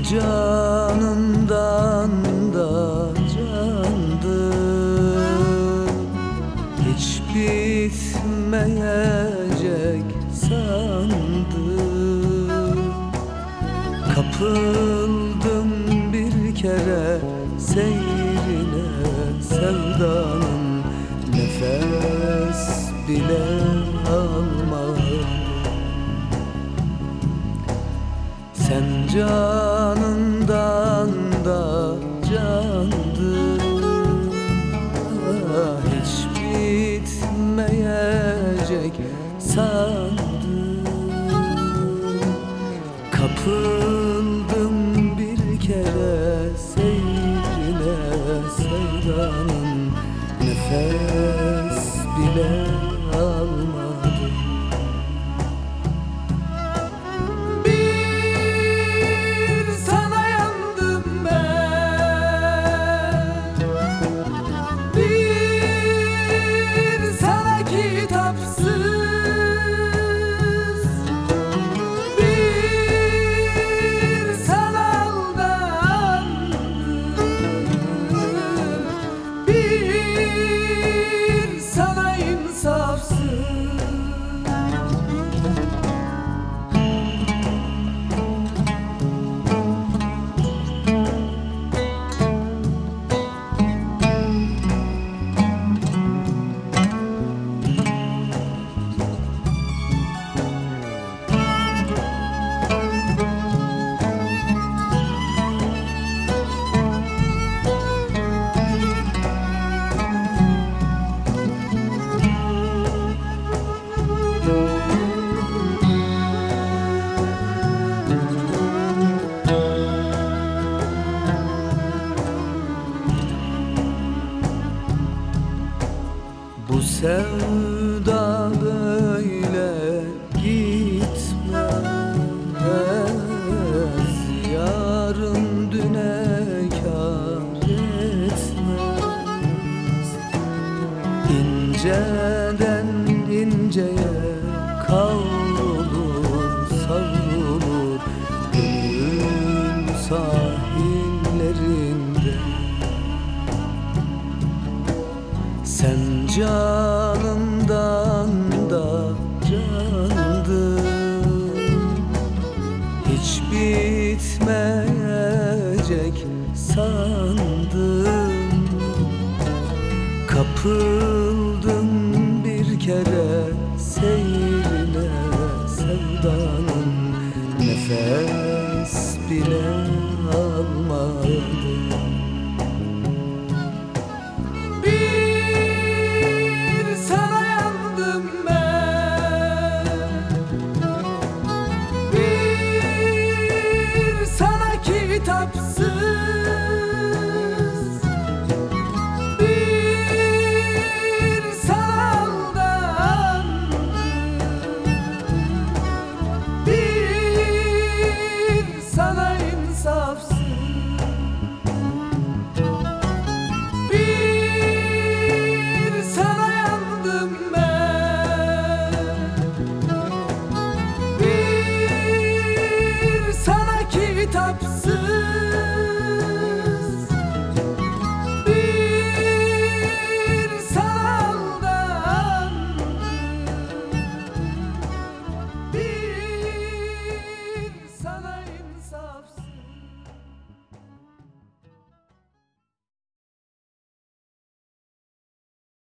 canından da candım, hiç bitmeyecek sandım. Kapıldım bir kere seyrine, sevdanın nefes bile almadım. Sen canından da candın, hiç bitmeyecek sandım. Kapıldım bir kere seyrine, sevdanın nefes bile almadım. Bu sevda böyle gitmez, yarın düne kâr etmez. İnceden inceye kavrulur, savrulur gönül sahillerinde. Sen canından da candın, hiç bitmeyecek sandım. Kapıldım bir kere